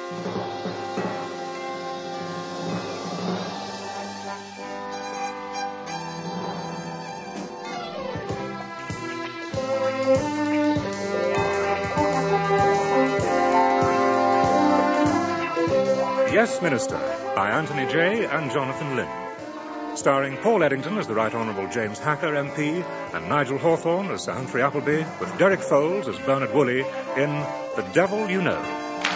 Yes, Minister, by Anthony Jay and Jonathan Lynn. Starring Paul Eddington as the Right Honourable James Hacker MP and Nigel Hawthorne as Sir Humphrey Appleby, with Derek Foles as Bernard Woolley in The Devil You Know.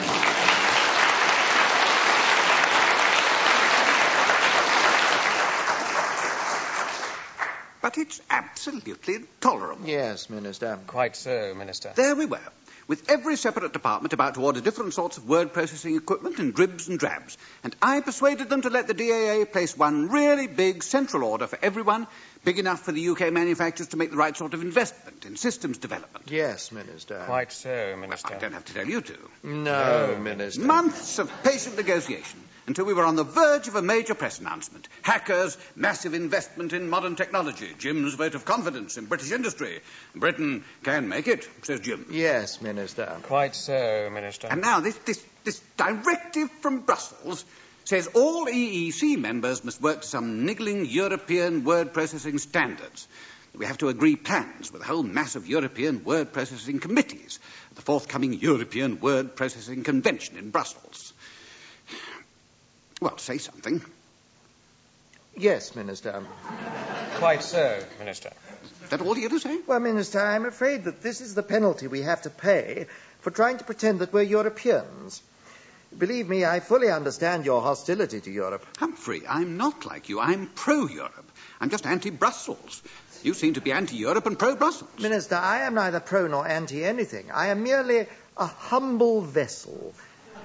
But it's absolutely intolerable. Yes, Minister. Quite so, Minister. There we were, with every separate department about to order different sorts of word processing equipment in dribs and drabs. And I persuaded them to let the DAA place one really big central order for everyone, big enough for the UK manufacturers to make the right sort of investment in systems development. Yes, Minister. Quite so, Minister. Well, I don't have to tell you to. No, Minister. Months of patient negotiation until we were on the verge of a major press announcement. Hackers, massive investment in modern technology, Jim's vote of confidence in British industry. Britain can make it, says Jim. Yes, Minister. Quite so, Minister. And now this directive from Brussels says all EEC members must work to some niggling European word processing standards. We have to agree plans with a whole mass of European word processing committees at the forthcoming European Word Processing Convention in Brussels. Well, say something. Yes, Minister. Quite so, Minister. Is that all you have to say? Well, Minister, I'm afraid that this is the penalty we have to pay for trying to pretend that we're Europeans. Believe me, I fully understand your hostility to Europe. Humphrey, I'm not like you. I'm pro-Europe. I'm just anti-Brussels. You seem to be anti-Europe and pro-Brussels. Minister, I am neither pro nor anti-anything. I am merely a humble vessel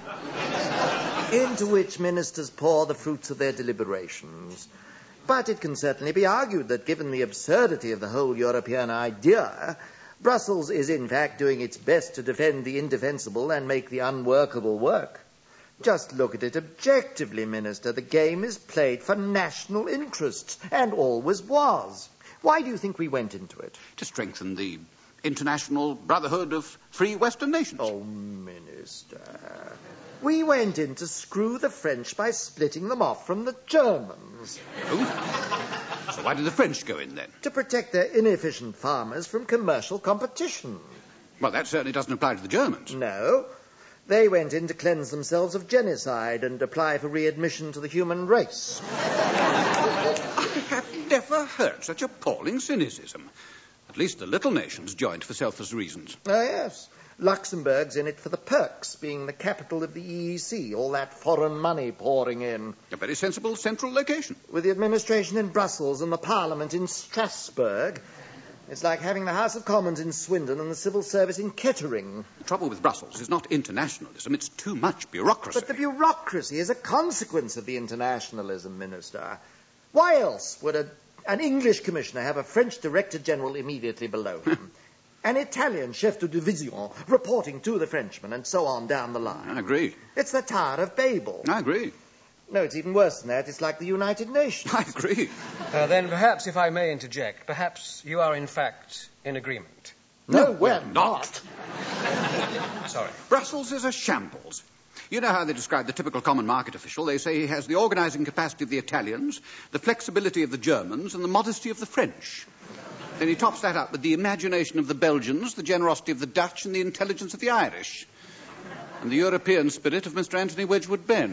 into which ministers pour the fruits of their deliberations. But it can certainly be argued that given the absurdity of the whole European idea, Brussels is in fact doing its best to defend the indefensible and make the unworkable work. Just look at it objectively, Minister. The game is played for national interests, and always was. Why do you think we went into it? To strengthen the international brotherhood of free Western nations. Oh, Minister. We went in to screw the French by splitting them off from the Germans. Oh? So why did the French go in then? To protect their inefficient farmers from commercial competition. Well, that certainly doesn't apply to the Germans. No. They went in to cleanse themselves of genocide and apply for readmission to the human race. I have never heard such appalling cynicism. At least the little nations joined for selfless reasons. Ah, yes. Luxembourg's in it for the perks, being the capital of the EEC, all that foreign money pouring in. A very sensible central location. With the administration in Brussels and the Parliament in Strasbourg, it's like having the House of Commons in Swindon and the civil service in Kettering. The trouble with Brussels is not internationalism, it's too much bureaucracy. But the bureaucracy is a consequence of the internationalism, Minister. Why else would an English commissioner have a French director general immediately below him? An Italian chef de division reporting to the Frenchman, and so on down the line. I agree. It's the Tower of Babel. I agree. No, it's even worse than that. It's like the United Nations. I agree. Then perhaps, if I may interject, perhaps you are in fact in agreement. No, we're not. Sorry. Brussels is a shambles. You know how they describe the typical common market official? They say he has the organising capacity of the Italians, the flexibility of the Germans, and the modesty of the French. Then he tops that up with the imagination of the Belgians, the generosity of the Dutch, and the intelligence of the Irish. And the European spirit of Mr. Anthony Wedgwood Benn.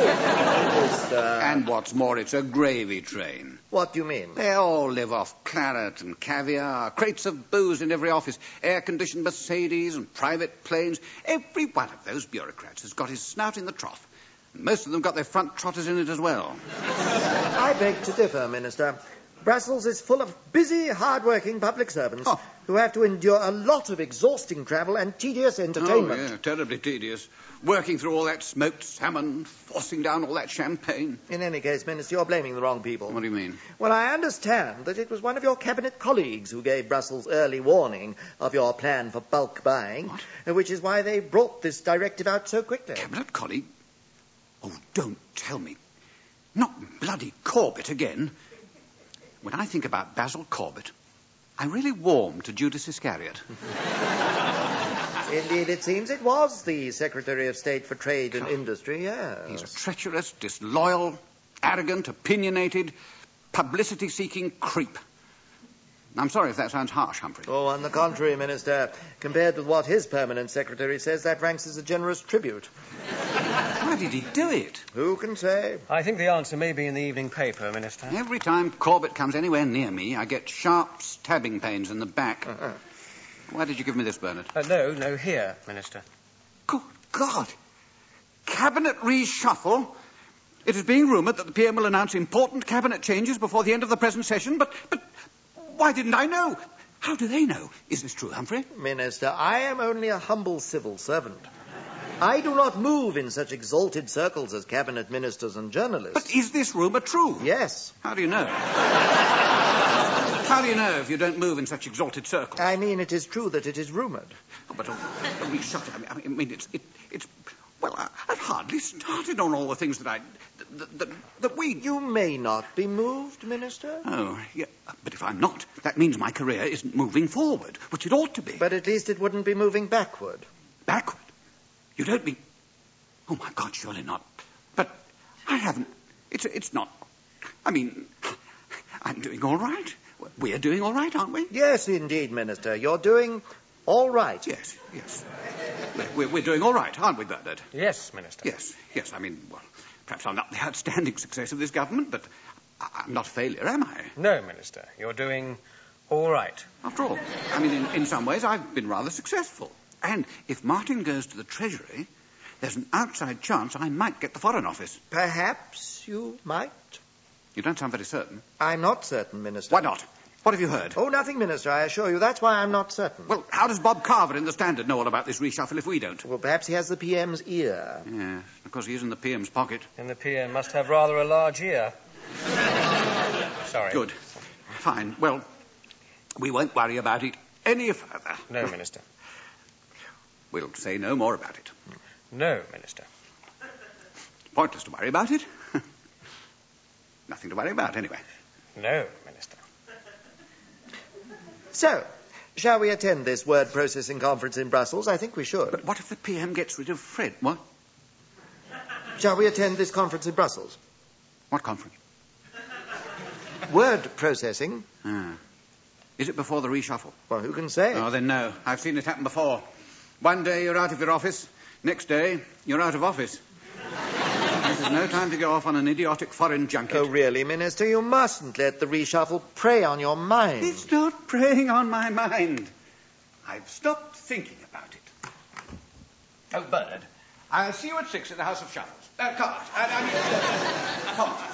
And what's more, it's a gravy train. What do you mean? They all live off claret and caviar, crates of booze in every office, air-conditioned Mercedes and private planes. Every one of those bureaucrats has got his snout in the trough. And most of them got their front trotters in it as well. I beg to differ, Minister. Brussels is full of busy, hard-working public servants who have to endure a lot of exhausting travel and tedious entertainment. Oh, yeah, terribly tedious. Working through all that smoked salmon, forcing down all that champagne. In any case, Minister, you're blaming the wrong people. What do you mean? Well, I understand that it was one of your cabinet colleagues who gave Brussels early warning of your plan for bulk buying, which is why they brought this directive out so quickly. Cabinet colleague? Oh, don't tell me. Not bloody Corbett again. When I think about Basil Corbett, I really warm to Judas Iscariot. Indeed, it seems it was the Secretary of State for Trade and Industry, yes. He's a treacherous, disloyal, arrogant, opinionated, publicity-seeking creep. I'm sorry if that sounds harsh, Humphrey. Oh, on the contrary, Minister. Compared with what his permanent secretary says, that ranks as a generous tribute. Why did he do it? Who can say? I think the answer may be in the evening paper, Minister. Every time Corbett comes anywhere near me, I get sharp stabbing pains in the back. Why did you give me this, Bernard? No, here, Minister. Good God! Cabinet reshuffle? It is being rumoured that the PM will announce important cabinet changes before the end of the present session, but why didn't I know? How do they know? Is this true, Humphrey? Minister, I am only a humble civil servant. I do not move in such exalted circles as cabinet ministers and journalists. But is this rumour true? Yes. How do you know? How do you know if you don't move in such exalted circles? I mean, it is true that it is rumoured. Oh, but reshuffle, I mean, it's... Well, I've hardly started on all the things that we... You may not be moved, Minister. Oh, yeah. But if I'm not, that means my career isn't moving forward, which it ought to be. But at least it wouldn't be moving backward. Backward? You don't mean... Oh, my God, surely not. But I haven't... It's not... I mean, I'm doing all right. We're doing all right, aren't we? Yes, indeed, Minister. You're doing all right. Yes. We're doing all right, aren't we, Bernard? Yes, Minister. Yes. I mean, well, perhaps I'm not the outstanding success of this government, but I'm not a failure, am I? No, Minister. You're doing all right. After all, I mean, in some ways, I've been rather successful. And if Martin goes to the Treasury, there's an outside chance I might get the Foreign Office. Perhaps you might. You don't sound very certain. I'm not certain, Minister. Why not? What have you heard? Oh, nothing, Minister, I assure you. That's why I'm not certain. Well, how does Bob Carver in the Standard know all about this reshuffle if we don't? Well, perhaps he has the PM's ear. Yes, of course he is in the PM's pocket. And the PM must have rather a large ear. Sorry. Good. Fine. Well, we won't worry about it any further. No, Minister. We'll say no more about it. No, Minister. Pointless to worry about it. Nothing to worry about, anyway. No, Minister. So, shall we attend this word processing conference in Brussels? I think we should. But what if the PM gets rid of Fred? What? Shall we attend this conference in Brussels? What conference? Word processing. Is it before the reshuffle? Well, who can say? Oh, then no. I've seen it happen before. One day you're out of your office. Next day, you're out of office. This is no time to go off on an idiotic foreign junket. Oh, really, Minister? You mustn't let the reshuffle prey on your mind. It's not preying on my mind. I've stopped thinking about it. Oh, Bernard, I'll see you at 6 at the House of Shuffles. Come on. Come on.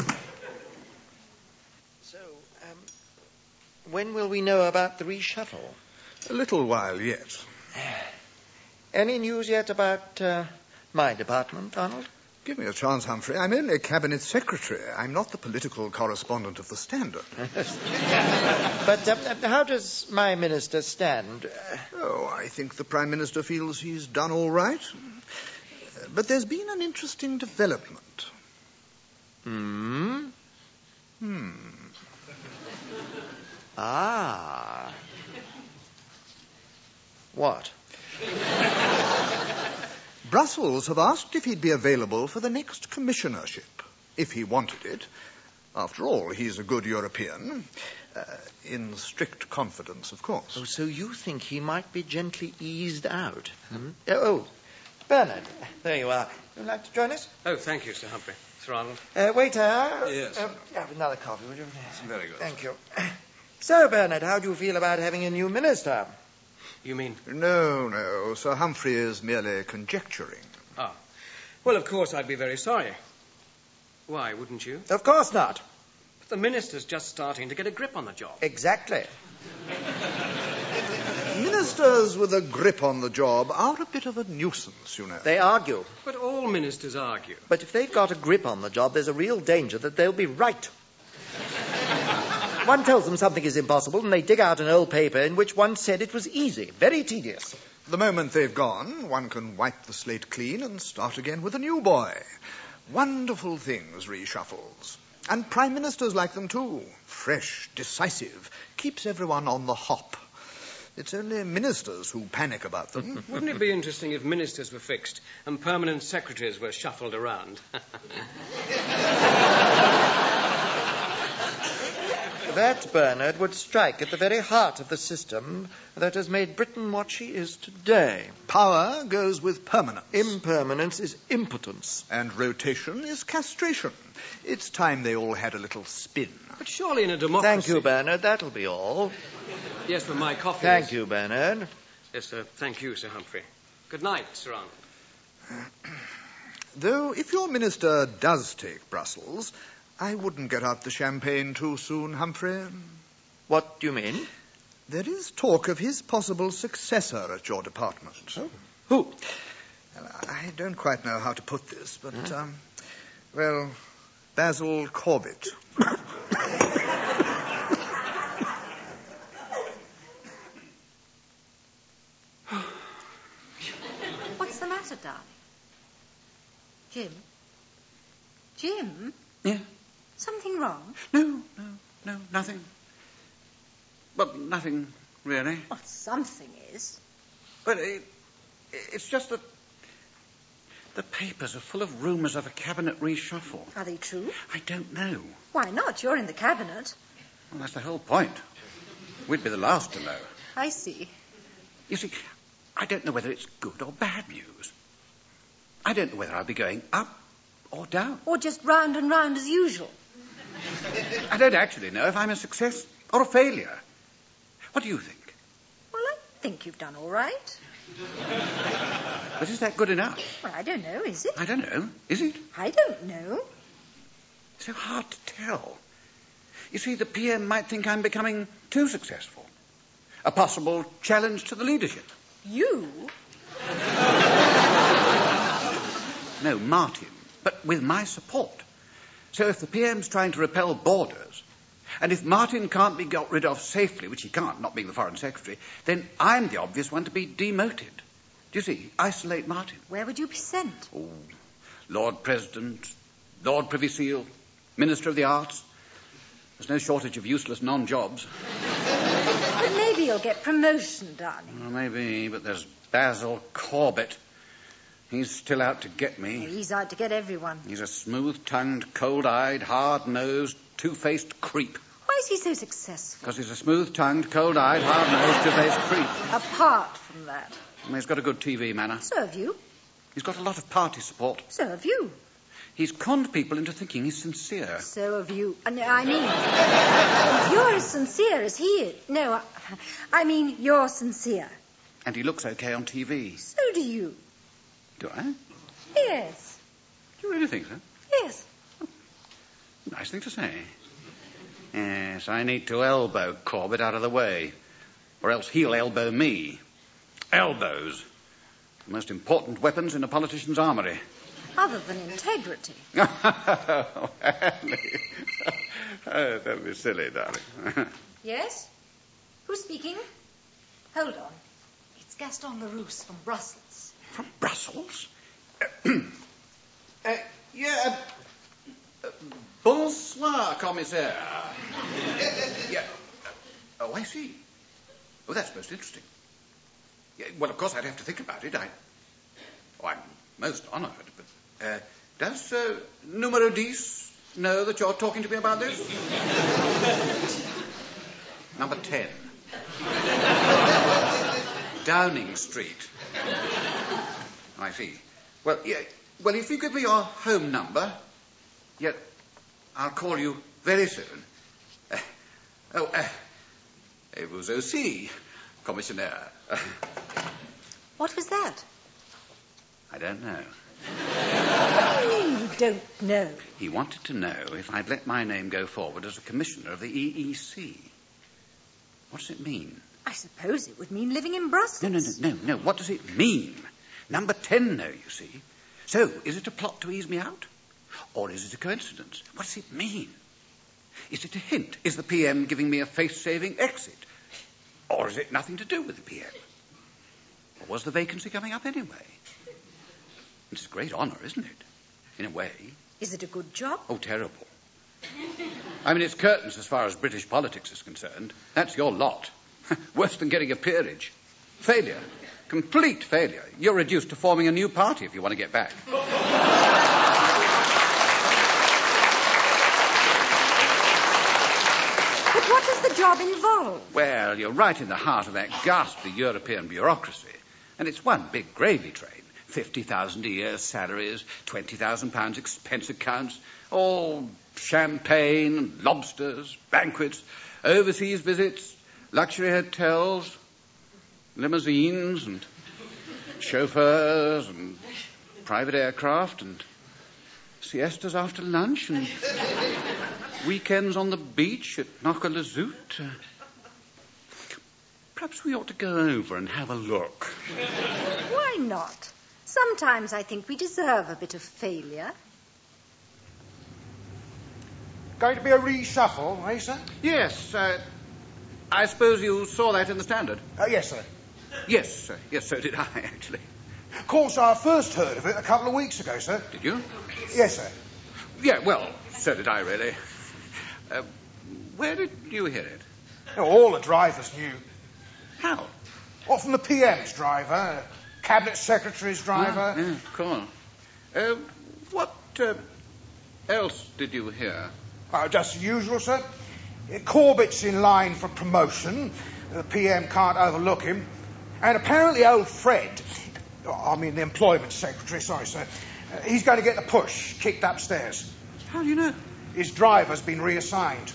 So, when will we know about the reshuffle? A little while yet. Any news yet about my department, Arnold? Give me a chance, Humphrey. I'm only a cabinet secretary. I'm not the political correspondent of the Standard. But how does my minister stand? I think the Prime Minister feels he's done all right. But there's been an interesting development. Ah. What? Brussels have asked if he'd be available for the next commissionership, if he wanted it. After all, he's a good European. In strict confidence, of course. Oh, so you think he might be gently eased out? Oh, Bernard, there you are. Would you like to join us? Oh, thank you, Sir Humphrey. Sir Arnold. Waiter. Yes. Have another coffee, would you? Very good. Thank you. So, Bernard, how do you feel about having a new minister? You mean? No. Sir Humphrey is merely conjecturing. Ah. Well, of course, I'd be very sorry. Why, wouldn't you? Of course not. But the minister's just starting to get a grip on the job. Exactly. Ministers with a grip on the job are a bit of a nuisance, you know. They argue. But all ministers argue. But if they've got a grip on the job, there's a real danger that they'll be right. One tells them something is impossible, and they dig out an old paper in which one said it was easy. Very tedious. The moment they've gone, one can wipe the slate clean and start again with a new boy. Wonderful things, reshuffles. And prime ministers like them too. Fresh, decisive, keeps everyone on the hop. It's only ministers who panic about them. Wouldn't it be interesting if ministers were fixed and permanent secretaries were shuffled around? That, Bernard, would strike at the very heart of the system that has made Britain what she is today. Power goes with permanence. Impermanence is impotence. And rotation is castration. It's time they all had a little spin. But surely in a democracy... Thank you, Bernard. That'll be all. Yes, but my coffee Thank you, Bernard. Yes, sir. Thank you, Sir Humphrey. Good night, Sir Arnold. Though if your minister does take Brussels, I wouldn't get out the champagne too soon, Humphrey. What do you mean? There is talk of his possible successor at your department. Oh. Who? Well, I don't quite know how to put this, but, well, Basil Corbett. What's the matter, darling? Jim? Jim? Yeah? Something wrong? No, nothing. Well, nothing, really. Well, something is. But it's just that the papers are full of rumours of a cabinet reshuffle. Are they true? I don't know. Why not? You're in the cabinet. Well, that's the whole point. We'd be the last to know. I see. You see, I don't know whether it's good or bad news. I don't know whether I'll be going up or down. Or just round and round as usual. I don't actually know if I'm a success or a failure. What do you think? Well, I think you've done all right. But is that good enough? Well, I don't know, is it? I don't know. Is it? I don't know. It's so hard to tell. You see, the PM might think I'm becoming too successful. A possible challenge to the leadership. You? No, Martin. But with my support. So if the PM's trying to repel borders, and if Martin can't be got rid of safely, which he can't, not being the Foreign Secretary, then I'm the obvious one to be demoted. Do you see? Isolate Martin. Where would you be sent? Oh, Lord President, Lord Privy Seal, Minister of the Arts. There's no shortage of useless non-jobs. But maybe you'll get promotion, darling. Well, maybe, but there's Basil Corbett. He's still out to get me. He's out to get everyone. He's a smooth-tongued, cold-eyed, hard-nosed, two-faced creep. Why is he so successful? Because he's a smooth-tongued, cold-eyed, hard-nosed, two-faced creep. Apart from that. And he's got a good TV manner. So have you. He's got a lot of party support. So have you. He's conned people into thinking he's sincere. So have you. No, I mean, if you're as sincere as he is. No, I mean, you're sincere. And he looks okay on TV. So do you. Do I? Yes. Do you really think so? Yes. Nice thing to say. Yes, I need to elbow Corbett out of the way. Or else he'll elbow me. Elbows. The most important weapons in a politician's armoury. Other than integrity. Oh, Annie. Oh, don't be silly, darling. Yes? Who's speaking? Hold on. It's Gaston Larousse from Brussels. From Brussels? Bonsoir, commissaire. Yeah. Oh, I see. Oh, that's most interesting. Yeah, well, of course, I'd have to think about it. I'm most honoured, but does Numero 10 know that you're talking to me about this? Number 10. Downing Street. I see. Well, yeah. Well, if you give me your home number, yeah, I'll call you very soon. Et vous aussi, commissionaire. What was that? I don't know. What do you mean you don't know? He wanted to know if I'd let my name go forward as a commissioner of the EEC. What does it mean? I suppose it would mean living in Brussels. No. What does it mean? Number 10, no, you see. So, is it a plot to ease me out? Or is it a coincidence? What does it mean? Is it a hint? Is the PM giving me a face-saving exit? Or is it nothing to do with the PM? Or was the vacancy coming up anyway? It's a great honour, isn't it? In a way. Is it a good job? Oh, terrible. I mean, it's curtains as far as British politics is concerned. That's your lot. Worse than getting a peerage. Failure. Complete failure. You're reduced to forming a new party if you want to get back. But what does the job involve? Well, you're right in the heart of that ghastly European bureaucracy. And it's one big gravy train. 50,000 a year salaries, £20,000 expense accounts, all champagne, lobsters, banquets, overseas visits, luxury hotels, limousines and chauffeurs and private aircraft and siestas after lunch and weekends on the beach at Noccolazoot. Perhaps we ought to go over and have a look. Why not? Sometimes I think we deserve a bit of failure. Going to be a reshuffle, eh, sir? Yes, I suppose you saw that in the Standard? Yes, sir. Yes, so did I, actually. Of course, I first heard of it a couple of weeks ago, sir. Did you? Yes, sir. Yeah, well, so did I, really. Where did you hear it? Oh, all the drivers knew. How? Well, from the PM's driver, Cabinet Secretary's driver. Yeah, of course. What else did you hear? Oh, just the usual, sir. Corbett's in line for promotion. The PM can't overlook him. And apparently old Fred, the Employment Secretary, sorry, sir, he's going to get the push, kicked upstairs. How do you know? His driver's been reassigned.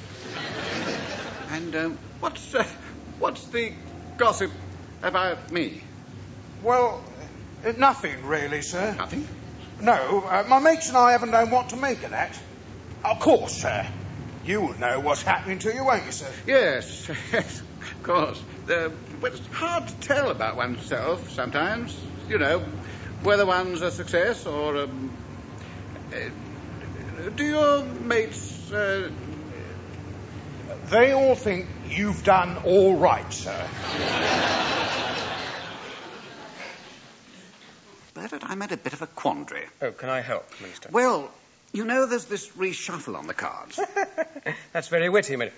And what's the gossip about me? Well, nothing really, sir. Nothing? No, my mates and I haven't known what to make of that. Of course, sir. You'll know what's happening to you, won't you, sir? Yes, of course. But it's hard to tell about oneself sometimes. You know, whether one's a success or... do your mates... They all think you've done all right, sir. Bernard, I'm at a bit of a quandary. Oh, can I help, Minister? Well, you know there's this reshuffle on the cards. That's very witty, Minister.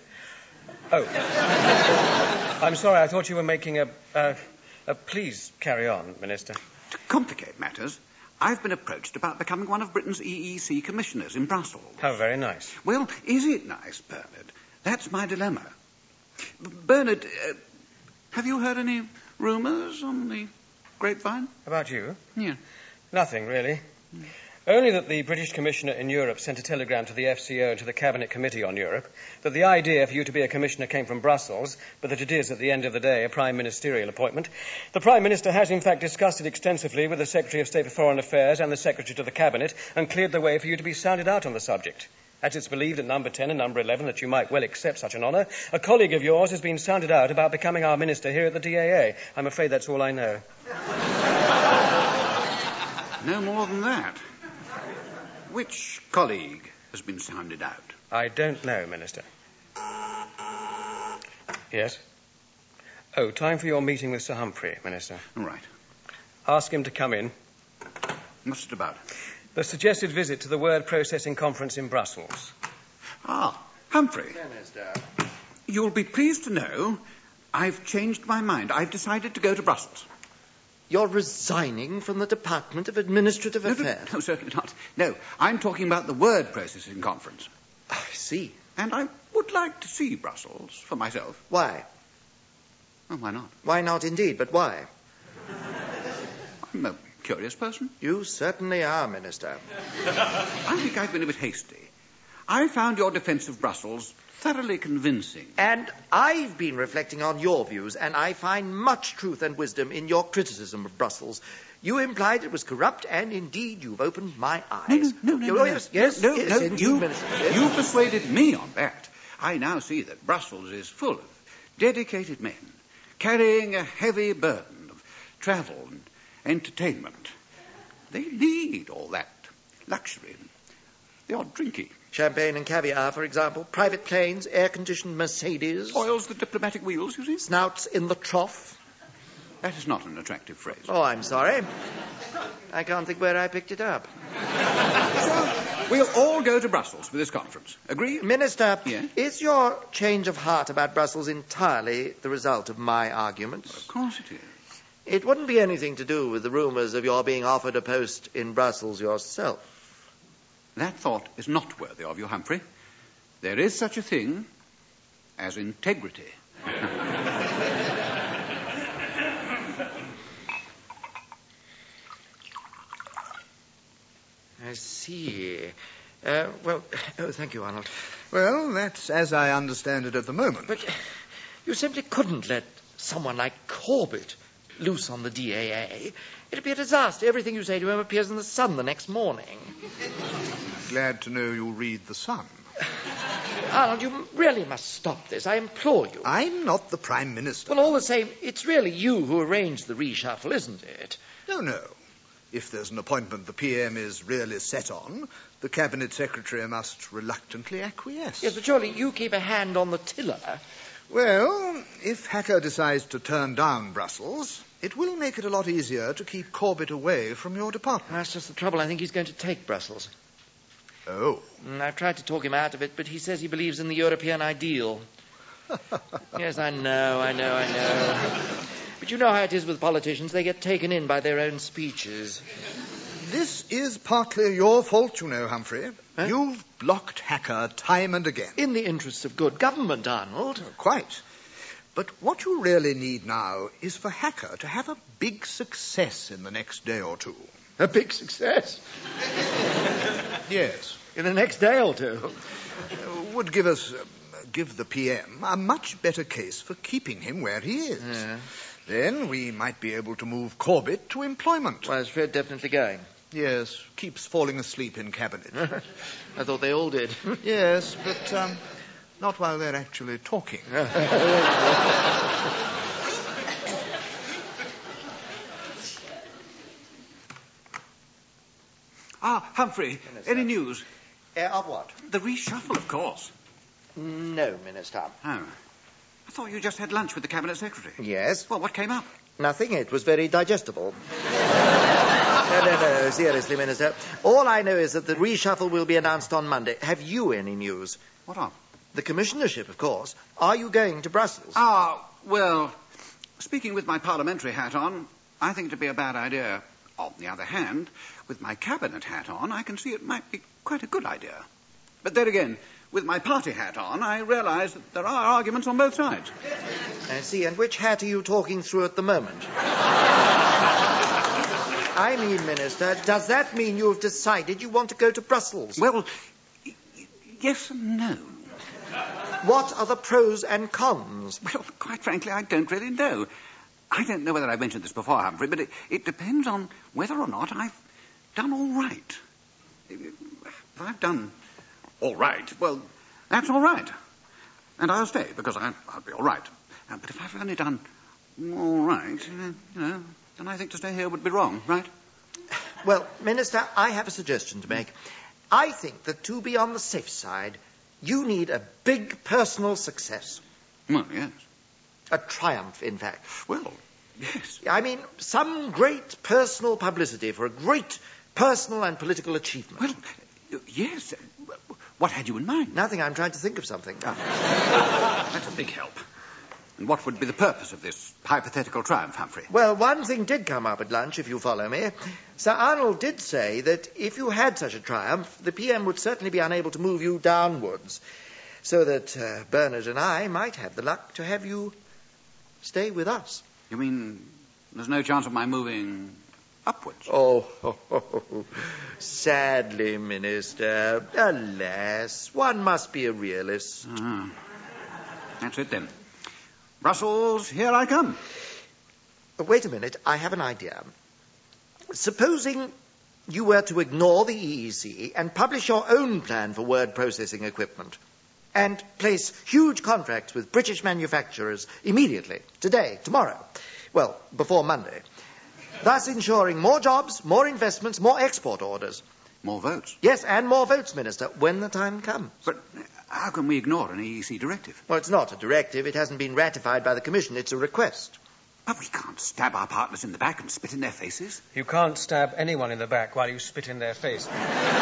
Oh. I'm sorry, I thought you were making a... Please carry on, Minister. To complicate matters, I've been approached about becoming one of Britain's EEC commissioners in Brussels. How very nice. Well, is it nice, Bernard? That's my dilemma. Bernard, have you heard any rumours on the grapevine? About you? Yeah. Nothing, really. Only that the British Commissioner in Europe sent a telegram to the FCO and to the Cabinet Committee on Europe that the idea for you to be a commissioner came from Brussels, but that it is, at the end of the day, a prime ministerial appointment. The Prime Minister has, in fact, discussed it extensively with the Secretary of State for Foreign Affairs and the Secretary to the Cabinet and cleared the way for you to be sounded out on the subject. As it's believed at number 10 and number 11 that you might well accept such an honour, a colleague of yours has been sounded out about becoming our minister here at the DAA. I'm afraid that's all I know. No more than that. Which colleague has been sounded out? I don't know, Minister. Yes? Oh, time for your meeting with Sir Humphrey, Minister. All right. Ask him to come in. What's it about? The suggested visit to the word processing conference in Brussels. Ah, Humphrey. Minister. You'll be pleased to know I've changed my mind. I've decided to go to Brussels. You're resigning from the Department of Administrative Affairs? No, certainly not. No, I'm talking about the word processing conference. I see. And I would like to see Brussels for myself. Why? Well, why not? Why not indeed, but why? I'm a curious person. You certainly are, Minister. I think I've been a bit hasty. I found your defence of Brussels thoroughly convincing. And I've been reflecting on your views, and I find much truth and wisdom in your criticism of Brussels. You implied it was corrupt, and indeed you've opened my eyes. No. Yes, indeed, Minister. Yes. You persuaded me on that. I now see that Brussels is full of dedicated men carrying a heavy burden of travel and entertainment. They need all that luxury and the odd drinking. Champagne and caviar, for example. Private planes, air-conditioned Mercedes. Oils the diplomatic wheels, you see. Snouts in the trough. That is not an attractive phrase. Oh, I'm sorry. I can't think where I picked it up. We'll all go to Brussels for this conference. Agree? Minister, Yes? is your change of heart about Brussels entirely the result of my arguments? Of course it is. It wouldn't be anything to do with the rumours of your being offered a post in Brussels yourself. That thought is not worthy of you, Humphrey. There is such a thing as integrity. I see. Thank you, Arnold. Well, that's as I understand it at the moment. But you simply couldn't let someone like Corbett loose on the DAA. It'd be a disaster. Everything you say to him appears in the Sun the next morning. Glad to know you read the Sun. Arnold, you really must stop this. I implore you. I'm not the Prime Minister. Well, all the same, it's really you who arranged the reshuffle, isn't it? No. If there's an appointment the PM is really set on, the Cabinet Secretary must reluctantly acquiesce. Yes, but surely you keep a hand on the tiller. Well, if Hacker decides to turn down Brussels, it will make it a lot easier to keep Corbett away from your department. That's just the trouble. I think he's going to take Brussels. Oh. I've tried to talk him out of it, but he says he believes in the European ideal. Yes, I know. But you know how it is with politicians. They get taken in by their own speeches. This is partly your fault, you know, Humphrey. Huh? You've blocked Hacker time and again. In the interests of good government, Arnold. Quite. But what you really need now is for Hacker to have a big success in the next day or two. A big success? Yes. In the next day or two? Would give the PM a much better case for keeping him where he is. Yeah. Then we might be able to move Corbett to employment. Well, is Fred definitely going? Yes, keeps falling asleep in cabinet. I thought they all did. Yes, but not while they're actually talking. Humphrey, any news? Of what? The reshuffle, of course. No, Minister. Oh. I thought you just had lunch with the Cabinet Secretary. Yes? Well, what came up? Nothing. It was very digestible. No, seriously, Minister. All I know is that the reshuffle will be announced on Monday. Have you any news? What of? The commissionership, of course. Are you going to Brussels? Well, speaking with my parliamentary hat on, I think it'd be a bad idea. On the other hand, with my cabinet hat on, I can see it might be quite a good idea. But then again, with my party hat on, I realise that there are arguments on both sides. I see. And which hat are you talking through at the moment? I mean, Minister, does that mean you have decided you want to go to Brussels? Well, yes and no. What are the pros and cons? Well, quite frankly, I don't really know. I don't know whether I mentioned this before, Humphrey, but it depends on whether or not I've done all right. If I've done all right, well, that's all right. And I'll stay, because I'll be all right. But if I've only done all right, then I think to stay here would be wrong, right? Well, Minister, I have a suggestion to make. I think that to be on the safe side, you need a big personal success. Well, yes. A triumph, in fact. Well, yes. I mean, some great personal publicity for a great personal and political achievement. Well, yes. What had you in mind? Nothing. I'm trying to think of something. That's a big help. And what would be the purpose of this hypothetical triumph, Humphrey? Well, one thing did come up at lunch, if you follow me. Sir Arnold did say that if you had such a triumph, the PM would certainly be unable to move you downwards, so that Bernard and I might have the luck to have you stay with us. You mean there's no chance of my moving upwards? Oh, sadly, Minister. Alas, one must be a realist. That's it, then. Brussels, here I come. Wait a minute, I have an idea. Supposing you were to ignore the EEC and publish your own plan for word processing equipment and place huge contracts with British manufacturers immediately, today, tomorrow, well, before Monday, thus ensuring more jobs, more investments, more export orders. More votes? Yes, and more votes, Minister, when the time comes. But how can we ignore an EEC directive? Well, it's not a directive. It hasn't been ratified by the Commission. It's a request. But we can't stab our partners in the back and spit in their faces. You can't stab anyone in the back while you spit in their face. Sorry.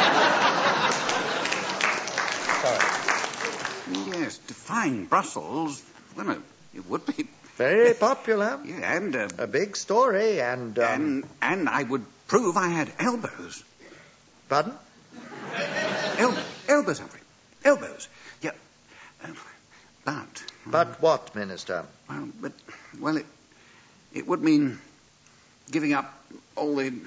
Yes, defying Brussels, well, no, it would be. Very popular. Yeah, and... a big story, and... And I would prove I had elbows. Pardon? Elbows, Humphrey. Elbows. Yeah. But what, Minister? It would mean giving up all the...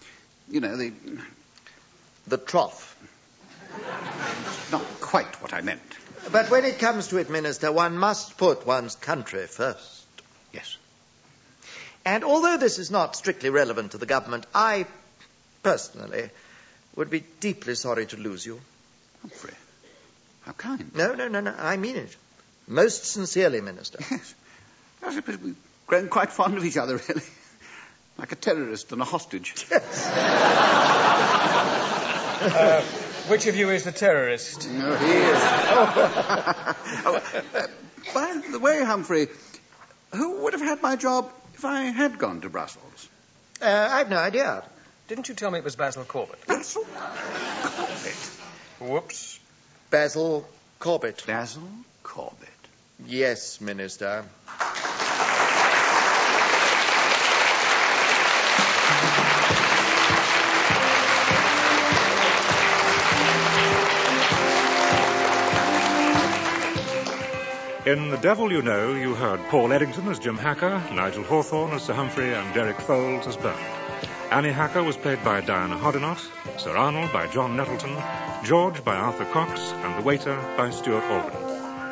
The trough. Not quite what I meant. But when it comes to it, Minister, one must put one's country first. Yes. And although this is not strictly relevant to the government, I, personally, would be deeply sorry to lose you. Humphrey, how kind. No, I mean it. Most sincerely, Minister. Yes. I suppose we've grown quite fond of each other, really. Like a terrorist and a hostage. Yes. Which of you is the terrorist? No, he is. By the way, Humphrey, who would have had my job if I had gone to Brussels? I've no idea. Didn't you tell me it was Basil Corbett? Basil Corbett? Whoops. Basil Corbett. Basil Corbett. Yes, Minister. In The Devil You Know, you heard Paul Eddington as Jim Hacker, Nigel Hawthorne as Sir Humphrey, and Derek Foulds as Bernard. Annie Hacker was played by Diana Hoddinott, Sir Arnold by John Nettleton, George by Arthur Cox, and the waiter by Stuart Albin.